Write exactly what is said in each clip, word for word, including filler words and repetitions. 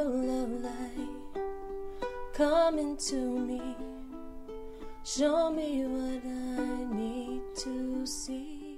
your love light come into me. Show me what I need to see.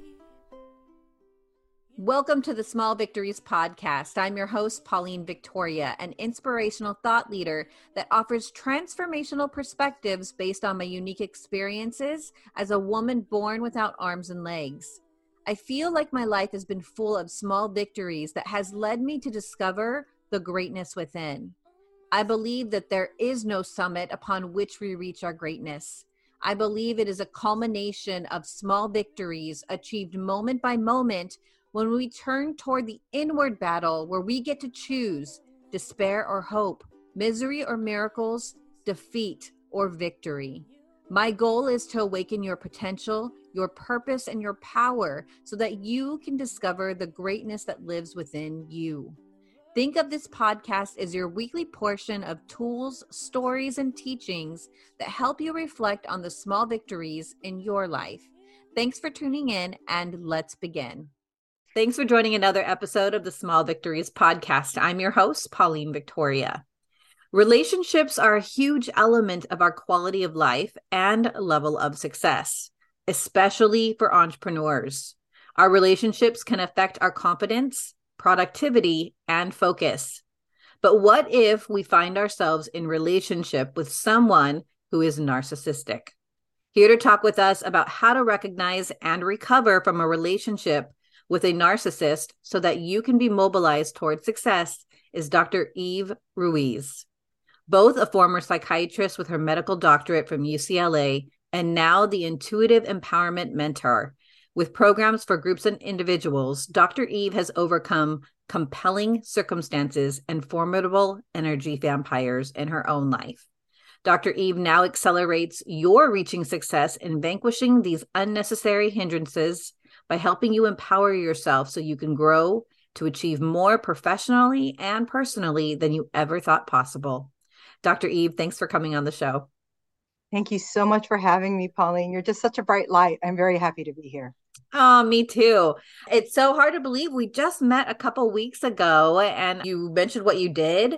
Welcome to the Small Victories podcast. I'm your host, Pauline Victoria, an inspirational thought leader that offers transformational perspectives based on my unique experiences as a woman born without arms and legs. I feel like my life has been full of small victories that has led me to discover the greatness within. I believe that there is no summit upon which we reach our greatness. I believe it is a culmination of small victories achieved moment by moment when we turn toward the inward battle where we get to choose despair or hope, misery or miracles, defeat or victory. My goal is to awaken your potential, your purpose, and your power so that you can discover the greatness that lives within you. Think of this podcast as your weekly portion of tools, stories, and teachings that help you reflect on the small victories in your life. Thanks for tuning in, and let's begin. Thanks for joining another episode of the Small Victories podcast. I'm your host, Pauline Victoria. Relationships are a huge element of our quality of life and level of success, especially for entrepreneurs. Our relationships can affect our confidence, productivity, and focus. But what if we find ourselves in relationship with someone who is narcissistic? Here to talk with us about how to recognize and recover from a relationship with a narcissist so that you can be mobilized towards success is Doctor Eve Ruiz. Both a former psychiatrist with her medical doctorate from U C L A and now the intuitive empowerment mentor. With programs for groups and individuals, Doctor Eve has overcome compelling circumstances and formidable energy vampires in her own life. Doctor Eve now accelerates your reaching success in vanquishing these unnecessary hindrances by helping you empower yourself so you can grow to achieve more professionally and personally than you ever thought possible. Doctor Eve, thanks for coming on the show. Thank you so much for having me, Pauline. You're just such a bright light. I'm very happy to be here. Oh, me too. It's so hard to believe we just met a couple weeks ago and you mentioned what you did.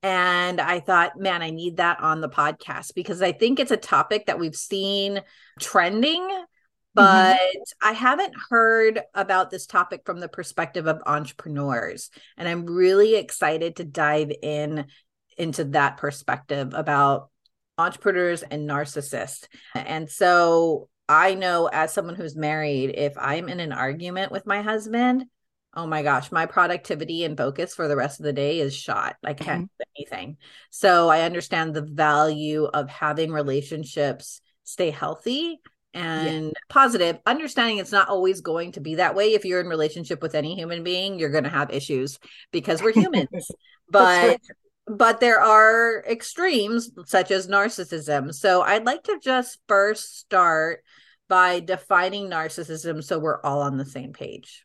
And I thought, man, I need that on the podcast because I think it's a topic that we've seen trending, but mm-hmm. I haven't heard about this topic from the perspective of entrepreneurs. And I'm really excited to dive in into that perspective about entrepreneurs and narcissists. And so I know as someone who's married, if I'm in an argument with my husband, oh my gosh, my productivity and focus for the rest of the day is shot. I can't mm-hmm. do anything. So I understand the value of having relationships stay healthy and yeah. positive, understanding it's not always going to be that way. If you're in relationship with any human being, you're going to have issues because we're humans. But But there are extremes such as narcissism. So I'd like to just first start by defining narcissism so we're all on the same page.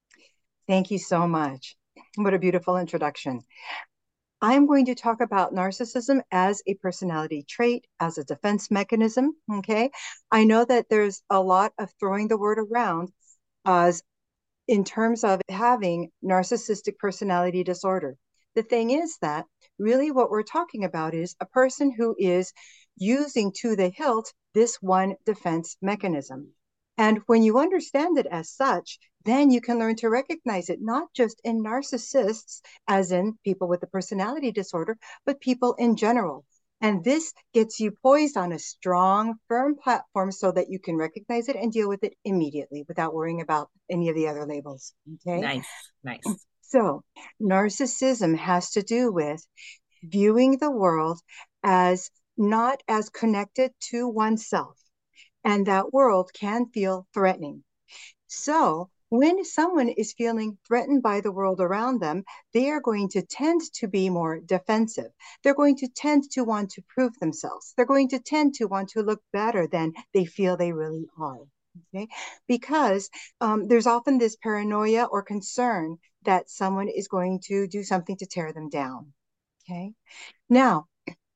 Thank you so much. What a beautiful introduction. I'm going to talk about narcissism as a personality trait, as a defense mechanism. Okay. I know that there's a lot of throwing the word around as in terms of having narcissistic personality disorder. The thing is that really what we're talking about is a person who is using to the hilt this one defense mechanism. And when you understand it as such, then you can learn to recognize it, not just in narcissists, as in people with a personality disorder, but people in general. And this gets you poised on a strong, firm platform so that you can recognize it and deal with it immediately without worrying about any of the other labels. Okay. Nice, nice. So narcissism has to do with viewing the world as not as connected to oneself. And that world can feel threatening. So when someone is feeling threatened by the world around them, they are going to tend to be more defensive. They're going to tend to want to prove themselves. They're going to tend to want to look better than they feel they really are. Okay? Because um, there's often this paranoia or concern that someone is going to do something to tear them down. Okay. Now,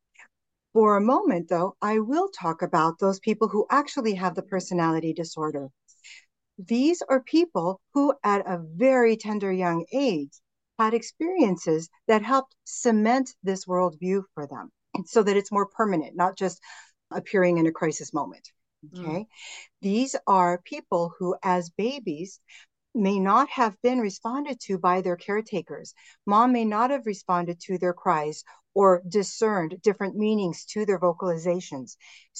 for a moment, though, I will talk about those people who actually have the personality disorder. These are people who, at a very tender young age, had experiences that helped cement this worldview for them so that it's more permanent, not just appearing in a crisis moment. Okay. Mm. These are people who, as babies, may not have been responded to by their caretakers. Mom may not have responded to their cries or discerned different meanings to their vocalizations.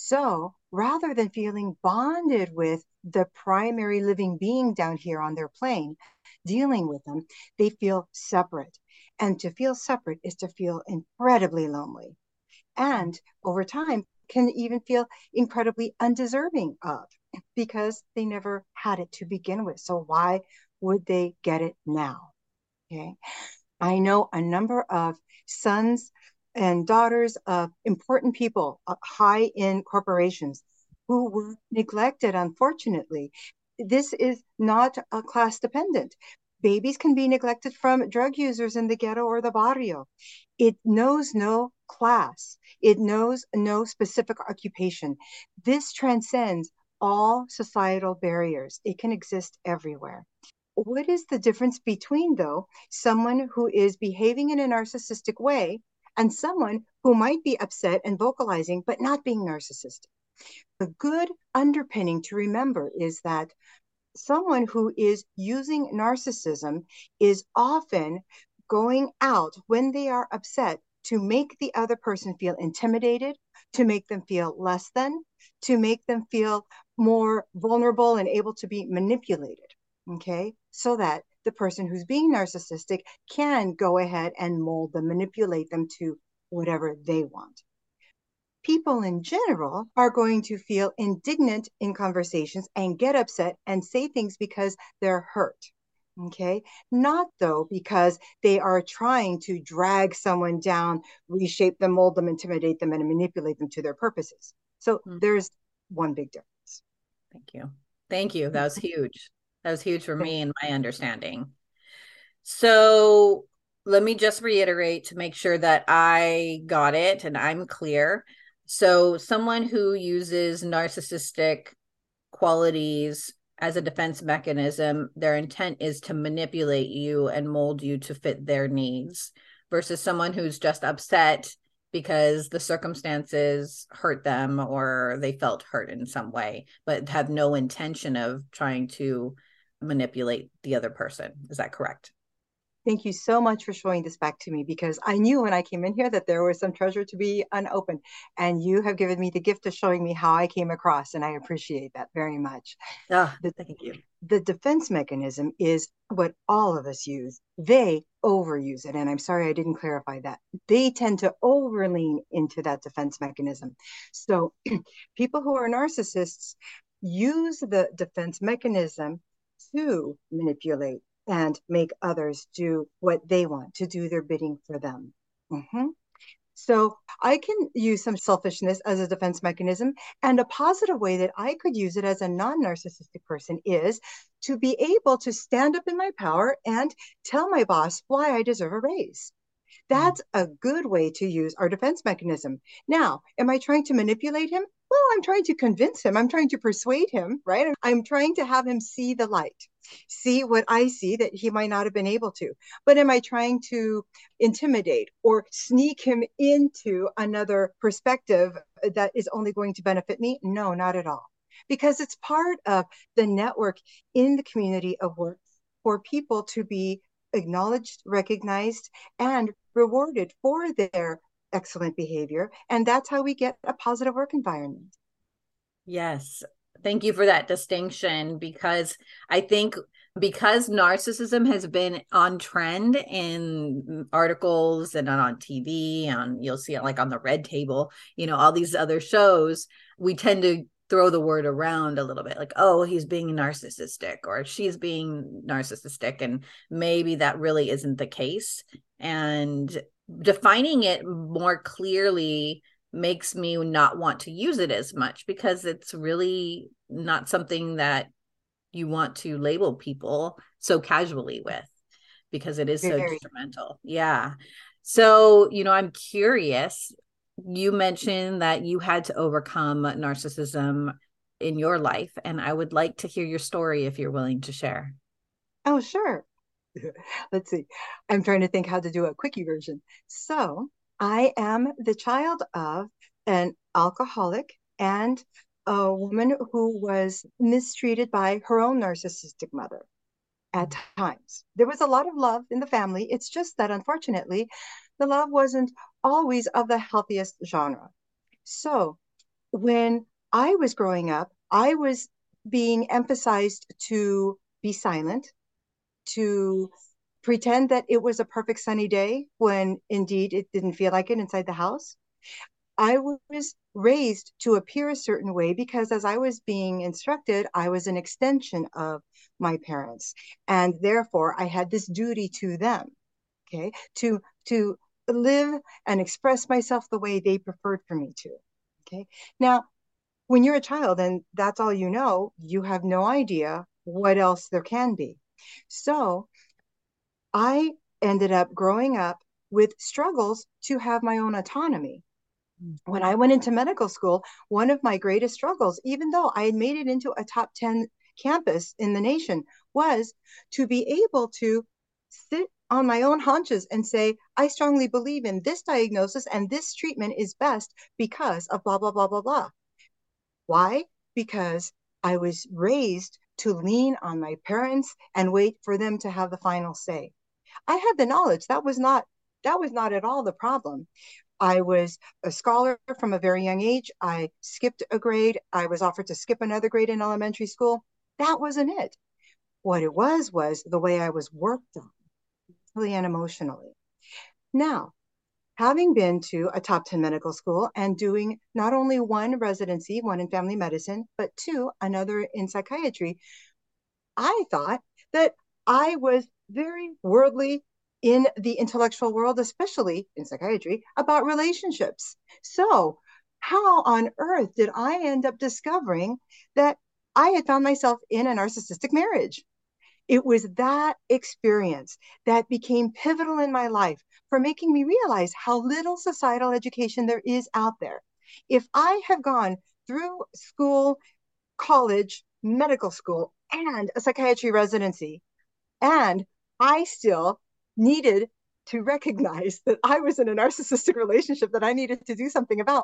So rather than feeling bonded with the primary living being down here on their plane, dealing with them, they feel separate. And to feel separate is to feel incredibly lonely. And over time, can even feel incredibly undeserving of, because they never had it to begin with. So why would they get it now? Okay. I know a number of sons and daughters of important people uh, high in corporations who were neglected, unfortunately. This is not a class dependent. Babies can be neglected from drug users in the ghetto or the barrio. It knows no class. It knows no specific occupation. This transcends all societal barriers. It can exist everywhere. What is the difference between, though, someone who is behaving in a narcissistic way and someone who might be upset and vocalizing, but not being narcissistic? The good underpinning to remember is that someone who is using narcissism is often going out when they are upset to make the other person feel intimidated, to make them feel less than, to make them feel more vulnerable and able to be manipulated, okay? So that the person who's being narcissistic can go ahead and mold them, manipulate them to whatever they want. People in general are going to feel indignant in conversations and get upset and say things because they're hurt. Okay. Not though because they are trying to drag someone down, reshape them, mold them, intimidate them, and manipulate them to their purposes. So mm-hmm. there's one big difference. Thank you. Thank you. That was huge. That was huge for me and my understanding. So let me just reiterate to make sure that I got it and I'm clear. So someone who uses narcissistic qualities as a defense mechanism, their intent is to manipulate you and mold you to fit their needs, versus someone who's just upset because the circumstances hurt them or they felt hurt in some way, but have no intention of trying to manipulate the other person. Is that correct? Thank you so much for showing this back to me, because I knew when I came in here that there was some treasure to be unopened, and you have given me the gift of showing me how I came across, and I appreciate that very much. Oh, the, thank you. The defense mechanism is what all of us use. They overuse it, and I'm sorry I didn't clarify that. They tend to overlean into that defense mechanism. So people who are narcissists use the defense mechanism to manipulate and make others do what they want, to do their bidding for them. Mm-hmm. So I can use some selfishness as a defense mechanism, and a positive way that I could use it as a non-narcissistic person is to be able to stand up in my power and tell my boss why I deserve a raise. That's a good way to use our defense mechanism. Now, am I trying to manipulate him? Well, I'm trying to convince him. I'm trying to persuade him, right? I'm trying to have him see the light, see what I see that he might not have been able to. But am I trying to intimidate or sneak him into another perspective that is only going to benefit me? No, not at all. Because it's part of the network in the community of work for people to be acknowledged, recognized, and rewarded for their excellent behavior. And that's how we get a positive work environment. Yes. Thank you for that distinction, because I think because narcissism has been on trend in articles and on T V, on you'll see it like on the Red Table, you know, all these other shows, we tend to throw the word around a little bit, like, oh, he's being narcissistic or she's being narcissistic. And maybe that really isn't the case. And defining it more clearly makes me not want to use it as much, because it's really not something that you want to label people so casually with, because it is so Very. detrimental. Yeah. So, you know, I'm curious, you mentioned that you had to overcome narcissism in your life, and I would like to hear your story if you're willing to share. Oh, sure. Let's see. I'm trying to think how to do a quickie version. So I am the child of an alcoholic and a woman who was mistreated by her own narcissistic mother at times. There was a lot of love in the family. It's just that, unfortunately, the love wasn't always of the healthiest genre. So when I was growing up, I was being emphasized to be silent, to pretend that it was a perfect sunny day when indeed it didn't feel like it inside the house. I was raised to appear a certain way because as I was being instructed, I was an extension of my parents. And therefore, I had this duty to them, okay, to, to live and express myself the way they preferred for me to, okay. Now, when you're a child and that's all you know, you have no idea what else there can be. So I ended up growing up with struggles to have my own autonomy. When I went into medical school, one of my greatest struggles, even though I had made it into a top ten campus in the nation, was to be able to sit on my own haunches and say, I strongly believe in this diagnosis and this treatment is best because of blah, blah, blah, blah, blah. Why? Because I was raised to lean on my parents and wait for them to have the final say. I had the knowledge. That was not, that was not at all the problem. I was a scholar from a very young age. I skipped a grade. I was offered to skip another grade in elementary school. That wasn't it. What it was, was the way I was worked on, mentally and emotionally. Now, having been to a top ten medical school and doing not only one residency, one in family medicine, but two, another in psychiatry, I thought that I was very worldly in the intellectual world, especially in psychiatry, about relationships. So how on earth did I end up discovering that I had found myself in a narcissistic marriage? It was that experience that became pivotal in my life for making me realize how little societal education there is out there. If I have gone through school, college, medical school, and a psychiatry residency, and I still needed to recognize that I was in a narcissistic relationship that I needed to do something about,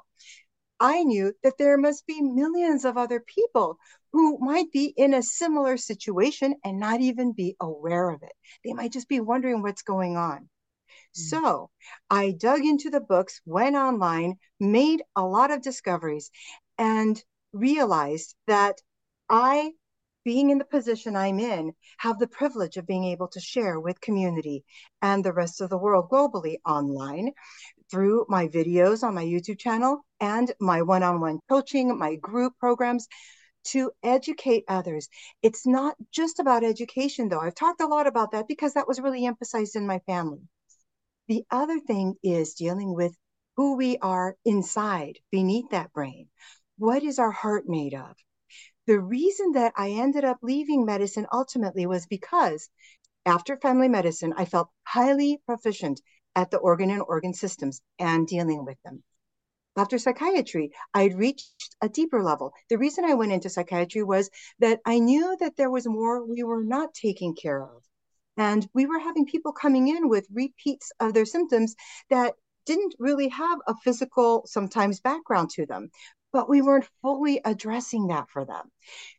I knew that there must be millions of other people who might be in a similar situation and not even be aware of it. They might just be wondering what's going on. Mm-hmm. So I dug into the books, went online, made a lot of discoveries, and realized that I, being in the position I'm in, have the privilege of being able to share with community and the rest of the world globally online through my videos on my YouTube channel and my one-on-one coaching, my group programs, to educate others. It's not just about education, though. I've talked a lot about that because that was really emphasized in my family. The other thing is dealing with who we are inside, beneath that brain. What is our heart made of? The reason that I ended up leaving medicine ultimately was because after family medicine, I felt highly proficient at the organ and organ systems and dealing with them. After psychiatry, I'd reached a deeper level. The reason I went into psychiatry was that I knew that there was more we were not taking care of. And we were having people coming in with repeats of their symptoms that didn't really have a physical, sometimes, background to them, but we weren't fully addressing that for them.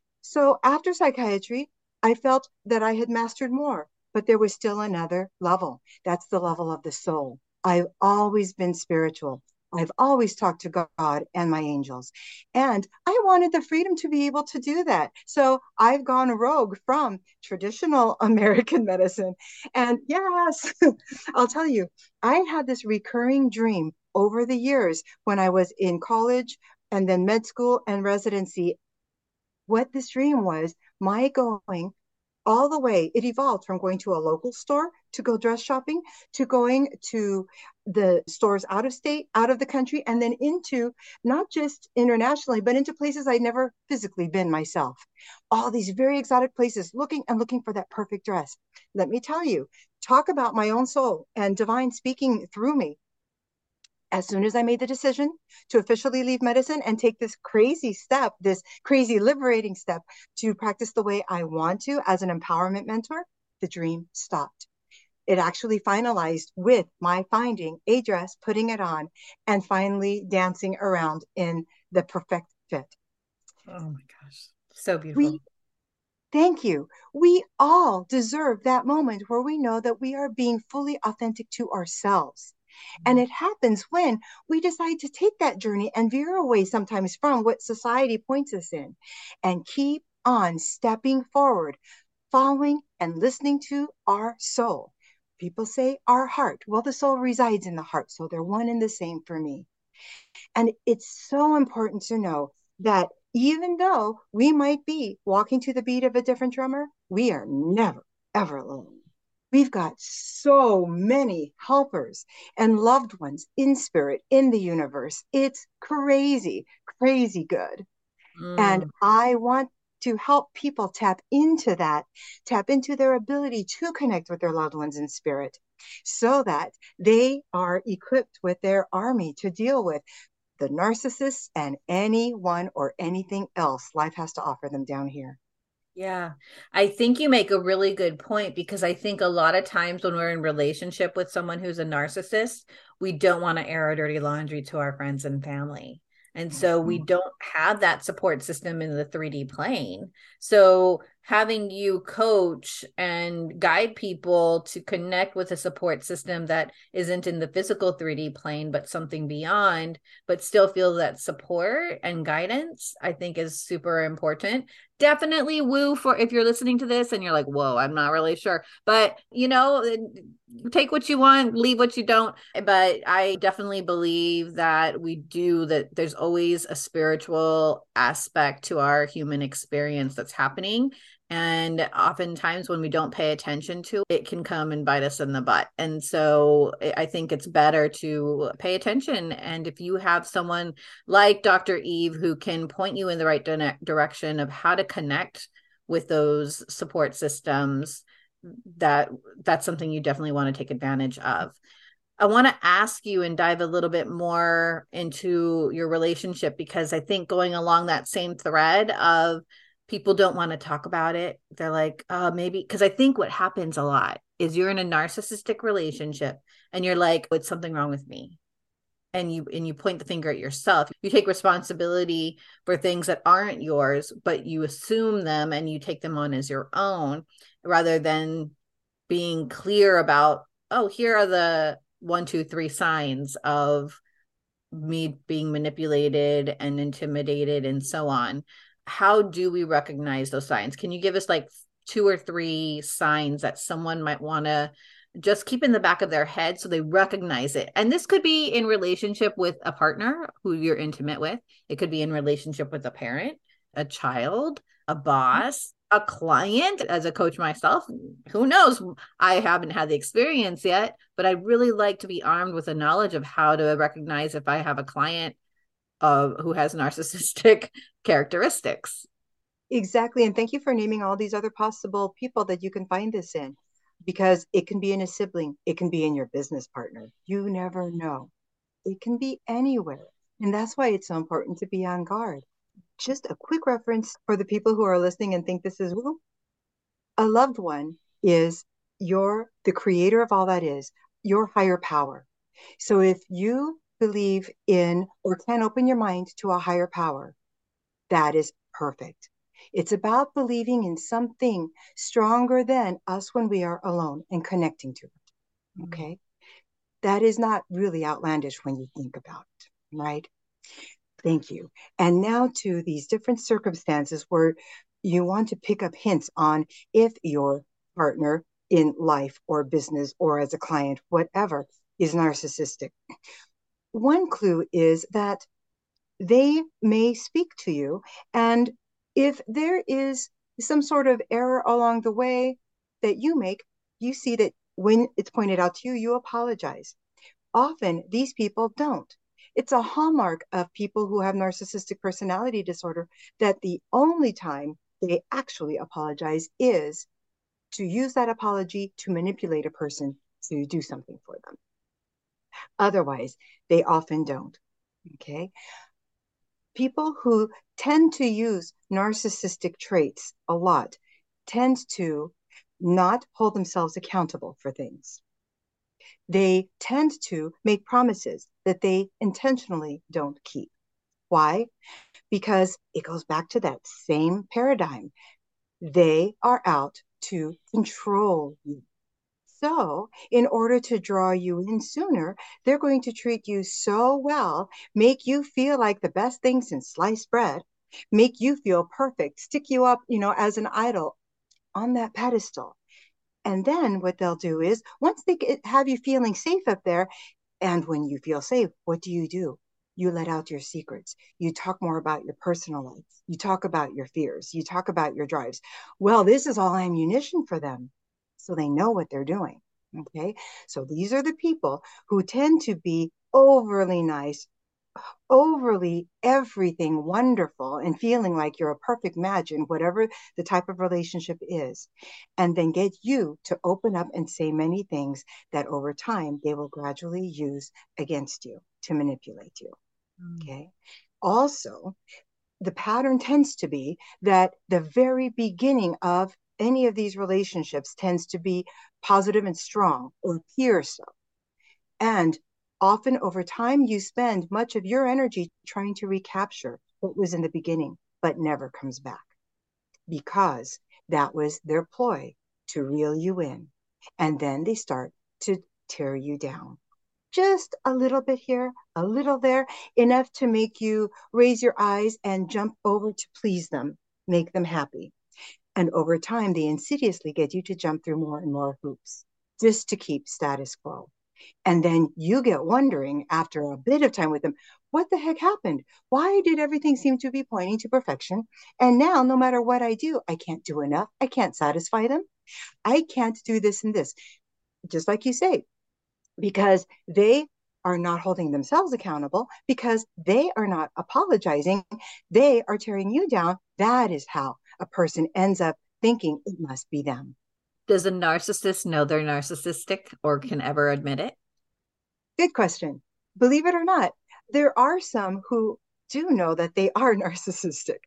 So after psychiatry, I felt that I had mastered more, but there was still another level. That's the level of the soul. I've always been spiritual. I've always talked to God and my angels. And I wanted the freedom to be able to do that. So I've gone rogue from traditional American medicine. And yes, I'll tell you, I had this recurring dream over the years when I was in college and then med school and residency. What this dream was, my going all the way, it evolved from going to a local store to go dress shopping, to going to the stores out of state, out of the country, and then into not just internationally, but into places I'd never physically been myself. All these very exotic places, looking and looking for that perfect dress. Let me tell you, talk about my own soul and divine speaking through me. As soon as I made the decision to officially leave medicine and take this crazy step, this crazy liberating step to practice the way I want to as an empowerment mentor, the dream stopped. It actually finalized with my finding a dress, putting it on, and finally dancing around in the perfect fit. Oh my gosh. So beautiful. We Thank you. We all deserve that moment where we know that we are being fully authentic to ourselves. And it happens when we decide to take that journey and veer away sometimes from what society points us in and keep on stepping forward, following and listening to our soul. People say our heart. Well, the soul resides in the heart, so they're one and the same for me. And it's so important to know that even though we might be walking to the beat of a different drummer, we are never, ever alone. We've got so many helpers and loved ones in spirit, in the universe. It's crazy, crazy good. Mm. And I want to help people tap into that, tap into their ability to connect with their loved ones in spirit so that they are equipped with their army to deal with the narcissists and anyone or anything else life has to offer them down here. Yeah, I think you make a really good point, because I think a lot of times when we're in relationship with someone who's a narcissist, we don't want to air our dirty laundry to our friends and family. And so we don't have that support system in the three D plane. So having you coach and guide people to connect with a support system that isn't in the physical three D plane, but something beyond, but still feel that support and guidance, I think is super important. Definitely woo for if you're listening to this and you're like, whoa, I'm not really sure. But, you know, take what you want, leave what you don't. But I definitely believe that we do, that there's always a spiritual aspect to our human experience that's happening. And oftentimes when we don't pay attention to it, it can come and bite us in the butt. And so I think it's better to pay attention. And if you have someone like Doctor Eve who can point you in the right di- direction of how to connect with those support systems, that that's something you definitely want to take advantage of. I want to ask you and dive a little bit more into your relationship, because I think going along that same thread of people don't want to talk about it. They're like, oh, maybe, because I think what happens a lot is you're in a narcissistic relationship and you're like, it's something wrong with me. And you and you point the finger at yourself. You take responsibility for things that aren't yours, but you assume them and you take them on as your own, rather than being clear about, oh, here are the one, two, three signs of me being manipulated and intimidated and so on. How do we recognize those signs? Can you give us like two or three signs that someone might want to just keep in the back of their head so they recognize it? And this could be in relationship with a partner who you're intimate with. It could be in relationship with a parent, a child, a boss, a client. As a coach myself, who knows? I haven't had the experience yet, but I'd really like to be armed with a knowledge of how to recognize if I have a client uh, who has narcissistic characteristics. Exactly. And thank you for naming all these other possible people that you can find this in, because it can be in a sibling. It can be in your business partner. You never know. It can be anywhere. And that's why it's so important to be on guard. Just a quick reference for the people who are listening and think this is woo. A loved one is your, the creator of all that is, your higher power. So if you believe in or can open your mind to a higher power, that is perfect. It's about believing in something stronger than us when we are alone and connecting to it. Okay. Mm-hmm. That is not really outlandish when you think about it, right? Thank you. And now to these different circumstances where you want to pick up hints on if your partner in life or business or as a client, whatever, is narcissistic. One clue is that they may speak to you, and if there is some sort of error along the way that you make, you see that when it's pointed out to you, you apologize. Often these people don't. It's a hallmark of people who have narcissistic personality disorder that the only time they actually apologize is to use that apology to manipulate a person to do something for them. Otherwise, they often don't. Okay. People who tend to use narcissistic traits a lot tend to not hold themselves accountable for things. They tend to make promises that they intentionally don't keep. Why? Because it goes back to that same paradigm. They are out to control you. So, in order to draw you in sooner, they're going to treat you so well, make you feel like the best thing since sliced bread, make you feel perfect, stick you up, you know, as an idol on that pedestal. And then what they'll do is, once they get, have you feeling safe up there, and when you feel safe, what do you do? You let out your secrets. You talk more about your personal life. You talk about your fears. You talk about your drives. Well, this is all ammunition for them. So they know what they're doing. Okay. So these are the people who tend to be overly nice, overly everything wonderful, and feeling like you're a perfect match in whatever the type of relationship is, and then get you to open up and say many things that over time they will gradually use against you to manipulate you. Mm. Okay. Also, the pattern tends to be that the very beginning of any of these relationships tends to be positive and strong, or appear so. And often over time, you spend much of your energy trying to recapture what was in the beginning, but never comes back, because that was their ploy to reel you in. And then they start to tear you down. Just a little bit here, a little there, enough to make you raise your eyes and jump over to please them, make them happy. And over time, they insidiously get you to jump through more and more hoops just to keep status quo. And then you get wondering after a bit of time with them, what the heck happened? Why did everything seem to be pointing to perfection? And now, no matter what I do, I can't do enough. I can't satisfy them. I can't do this and this. Just like you say, because they are not holding themselves accountable, because they are not apologizing. They are tearing you down. That is how a person ends up thinking it must be them. Does a narcissist know they're narcissistic or can ever admit it? Good question. Believe it or not, there are some who do know that they are narcissistic.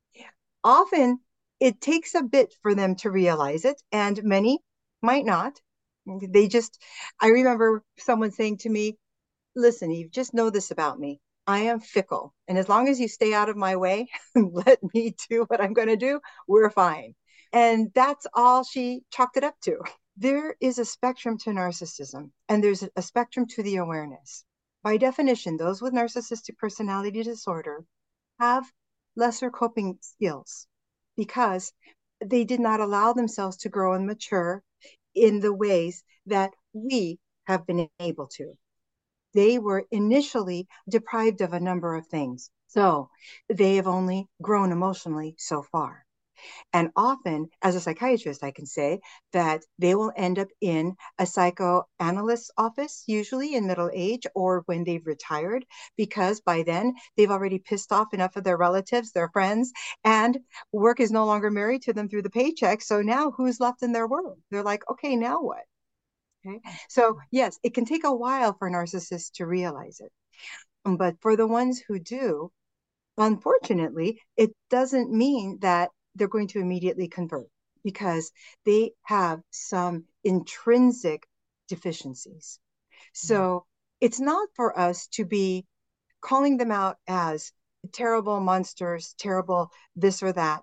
Often it takes a bit for them to realize it, and many might not. They just, I remember someone saying to me, listen, you just know this about me. I am fickle. And as long as you stay out of my way, let me do what I'm going to do, we're fine. And that's all she chalked it up to. There is a spectrum to narcissism, and there's a spectrum to the awareness. By definition, those with narcissistic personality disorder have lesser coping skills because they did not allow themselves to grow and mature in the ways that we have been able to. They were initially deprived of a number of things. So they have only grown emotionally so far. And often, as a psychiatrist, I can say that they will end up in a psychoanalyst office, usually in middle age or when they've retired, because by then they've already pissed off enough of their relatives, their friends, and work is no longer married to them through the paycheck. So now who's left in their world? They're like, okay, now what? Okay. So yes, it can take a while for narcissists to realize it. But for the ones who do, unfortunately, it doesn't mean that they're going to immediately convert, because they have some intrinsic deficiencies. So it's not for us to be calling them out as terrible monsters, terrible this or that.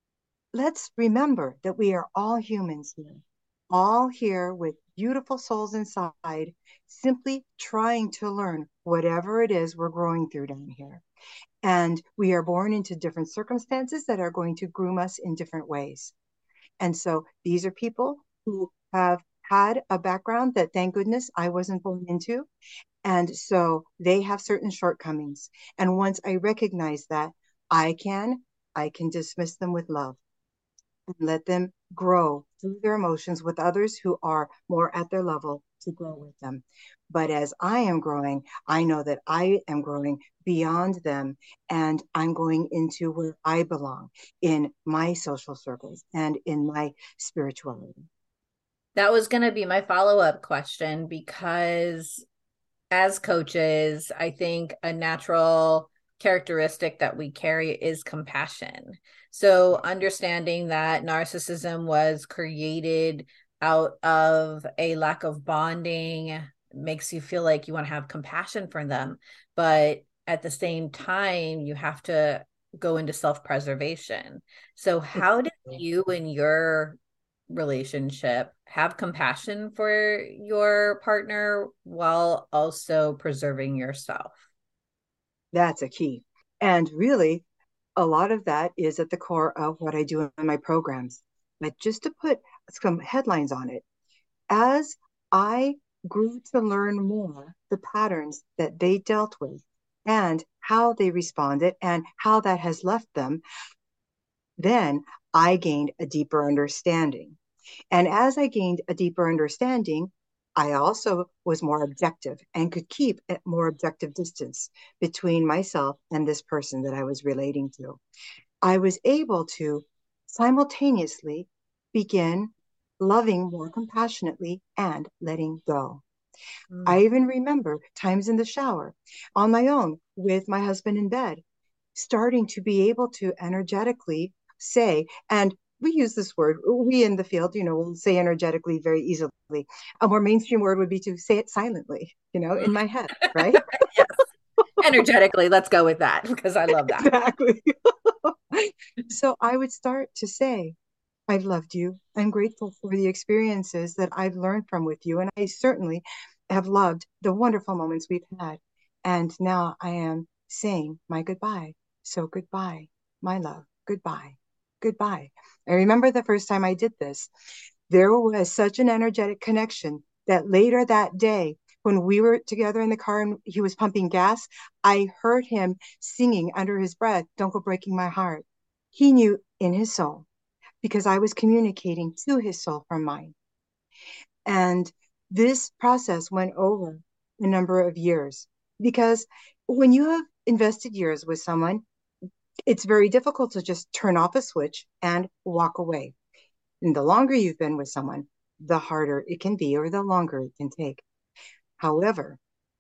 Let's remember that we are all humans here, all here with beautiful souls inside, simply trying to learn whatever it is we're growing through down here. And we are born into different circumstances that are going to groom us in different ways. And so these are people who have had a background that, thank goodness, I wasn't born into. And so they have certain shortcomings. And once I recognize that, I can, I can dismiss them with love and let them grow through their emotions with others who are more at their level to grow with them. But as I am growing, I know that I am growing beyond them, and I'm going into where I belong in my social circles and in my spirituality. That was going to be my follow-up question, because as coaches, I think a natural characteristic that we carry is compassion. So understanding that narcissism was created out of a lack of bonding makes you feel like you want to have compassion for them. But at the same time, you have to go into self-preservation. So how did you and your relationship have compassion for your partner while also preserving yourself? That's a key. And really, a lot of that is at the core of what I do in my programs. But just to put some headlines on it, as I grew to learn more the patterns that they dealt with and how they responded and how that has left them, then I gained a deeper understanding. And as I gained a deeper understanding, I also was more objective and could keep a more objective distance between myself and this person that I was relating to. I was able to simultaneously begin loving more compassionately and letting go. Mm. I even remember times in the shower on my own with my husband in bed, starting to be able to energetically say, and we use this word, we in the field, you know, will say energetically very easily. A more mainstream word would be to say it silently, you know, in my head, right? Yes. Energetically, let's go with that because I love that. Exactly. So I would start to say, I've loved you. I'm grateful for the experiences that I've learned from with you. And I certainly have loved the wonderful moments we've had. And now I am saying my goodbye. So goodbye, my love. Goodbye. Goodbye. I remember the first time I did this, there was such an energetic connection that later that day, when we were together in the car and he was pumping gas, I heard him singing under his breath, "Don't go breaking my heart." He knew in his soul, because I was communicating to his soul from mine. And this process went over a number of years, because when you have invested years with someone, it's very difficult to just turn off a switch and walk away. And the longer you've been with someone, the harder it can be, or the longer it can take. However,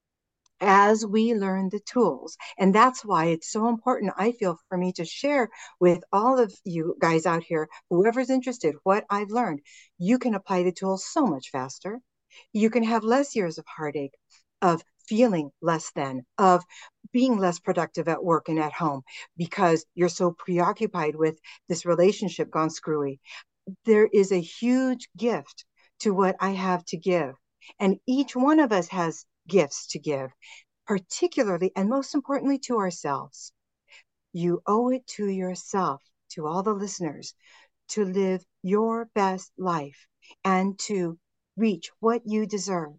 as we learn the tools, and that's why it's so important, I feel, for me to share with all of you guys out here, whoever's interested, what I've learned. You can apply the tools so much faster. You can have less years of heartache, of feeling less than, of being less productive at work and at home because you're so preoccupied with this relationship gone screwy. There is a huge gift to what I have to give. And each one of us has gifts to give, particularly and most importantly to ourselves. You owe it to yourself, to all the listeners, to live your best life and to reach what you deserve.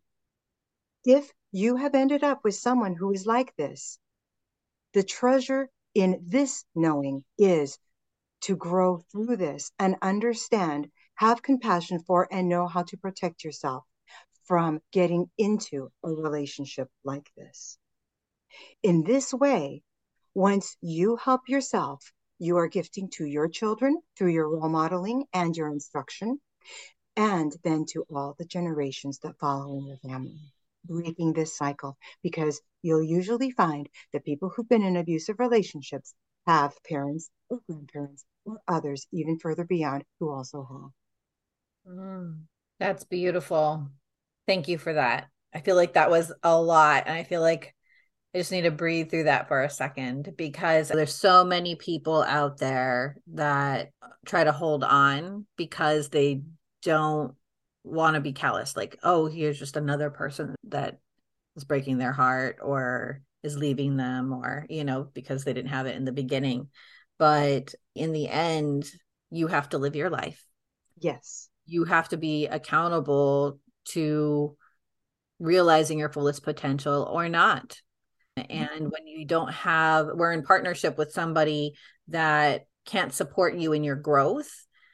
If you have ended up with someone who is like this, the treasure in this knowing is to grow through this and understand, have compassion for, and know how to protect yourself from getting into a relationship like this. In this way, once you help yourself, you are gifting to your children through your role modeling and your instruction, and then to all the generations that follow in your family, breaking this cycle, because you'll usually find that people who've been in abusive relationships have parents or grandparents or others even further beyond who also have. Mm, that's beautiful. Thank you for that. I feel like that was a lot. And I feel like I just need to breathe through that for a second, because there's so many people out there that try to hold on because they don't want to be callous. Like, oh, here's just another person that is breaking their heart or is leaving them, or, you know, because they didn't have it in the beginning. But in the end, you have to live your life. Yes. You have to be accountable to realizing your fullest potential or not. And when you don't have, we're in partnership with somebody that can't support you in your growth,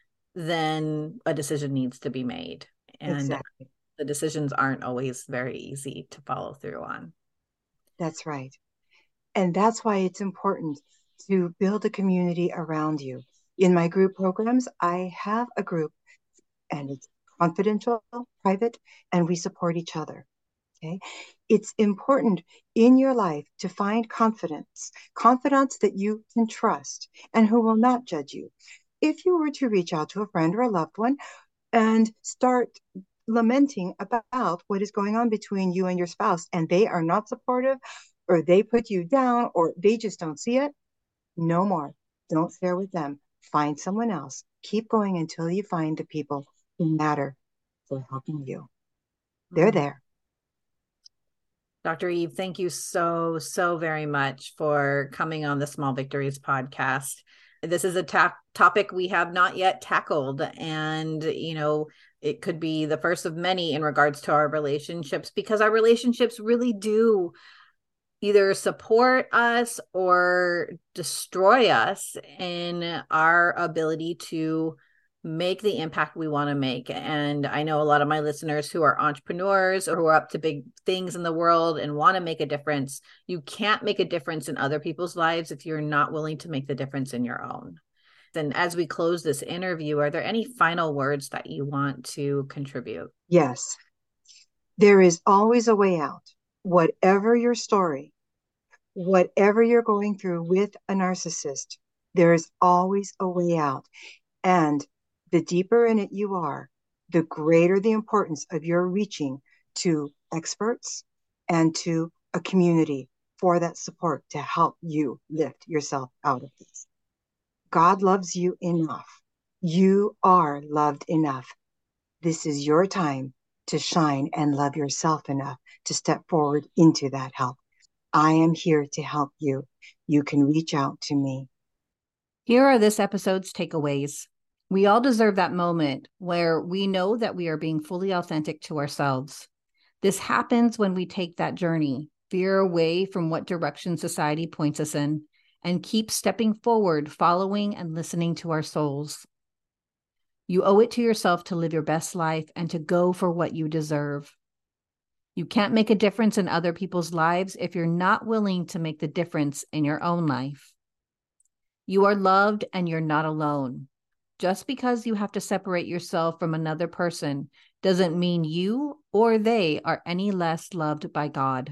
then a decision needs to be made. And exactly. The decisions aren't always very easy to follow through on. That's right. And that's why it's important to build a community around you. In my group programs, I have a group, and it's confidential, private, and we support each other. Okay. It's important in your life to find confidence, confidants that you can trust and who will not judge you. If you were to reach out to a friend or a loved one and start lamenting about what is going on between you and your spouse, and they are not supportive, or they put you down, or they just don't see it, no more. Don't share with them. Find someone else. Keep going until you find the people who matter for helping you. They're there. Doctor Eve, thank you so, so very much for coming on the Small Victories podcast. This is a ta- topic we have not yet tackled. And, you know, it could be the first of many in regards to our relationships, because our relationships really do either support us or destroy us in our ability to make the impact we want to make. And I know a lot of my listeners who are entrepreneurs or who are up to big things in the world and want to make a difference. You can't make a difference in other people's lives if you're not willing to make the difference in your own. And as we close this interview, are there any final words that you want to contribute? Yes. There is always a way out. Whatever your story, whatever you're going through with a narcissist, there is always a way out. And the deeper in it you are, the greater the importance of your reaching to experts and to a community for that support to help you lift yourself out of this. God loves you enough. You are loved enough. This is your time to shine and love yourself enough to step forward into that help. I am here to help you. You can reach out to me. Here are this episode's takeaways. We all deserve that moment where we know that we are being fully authentic to ourselves. This happens when we take that journey, veer away from what direction society points us in, and keep stepping forward, following and listening to our souls. You owe it to yourself to live your best life and to go for what you deserve. You can't make a difference in other people's lives if you're not willing to make the difference in your own life. You are loved and you're not alone. Just because you have to separate yourself from another person doesn't mean you or they are any less loved by God.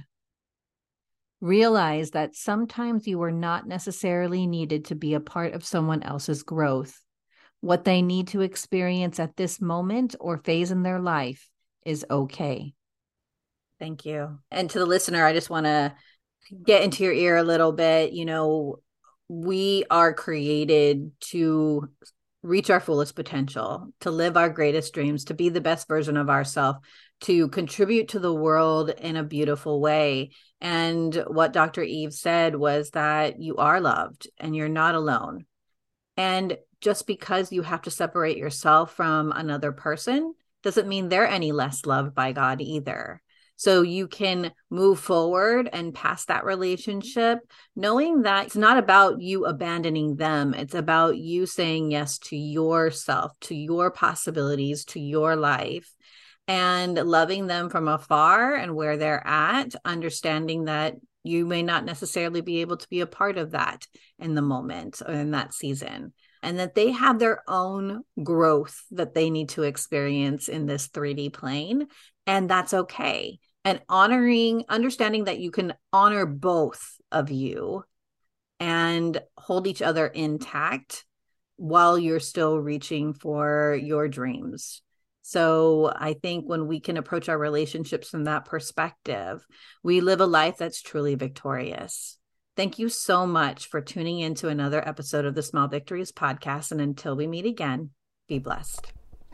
Realize that sometimes you are not necessarily needed to be a part of someone else's growth. What they need to experience at this moment or phase in their life is okay. Thank you. And to the listener, I just want to get into your ear a little bit. You know, we are created to reach our fullest potential, to live our greatest dreams, to be the best version of ourselves, to contribute to the world in a beautiful way. And what Doctor Eve said was that you are loved and you're not alone. And just because you have to separate yourself from another person doesn't mean they're any less loved by God either. So you can move forward and past that relationship, knowing that it's not about you abandoning them. It's about you saying yes to yourself, to your possibilities, to your life, and loving them from afar and where they're at, understanding that you may not necessarily be able to be a part of that in the moment or in that season, and that they have their own growth that they need to experience in this three D plane. And that's okay. And honoring, understanding that you can honor both of you and hold each other intact while you're still reaching for your dreams. So I think when we can approach our relationships from that perspective, we live a life that's truly victorious. Thank you so much for tuning in to another episode of the Small Victories podcast. And until we meet again, be blessed.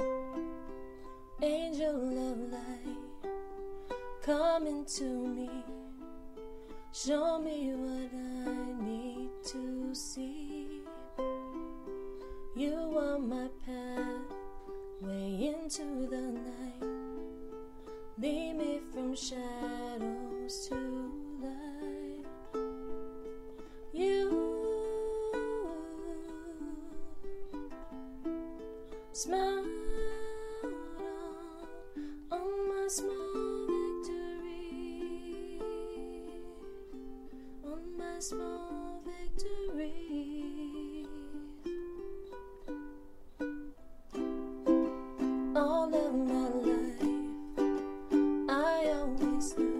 Angel of light, come into me. Show me what I need to see. You are my path, way into the night. Lead me from shadows to light. You smile on my small victory, on my small victory. All of my life, I always knew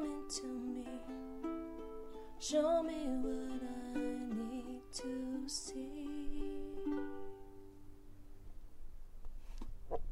coming to me. Show me what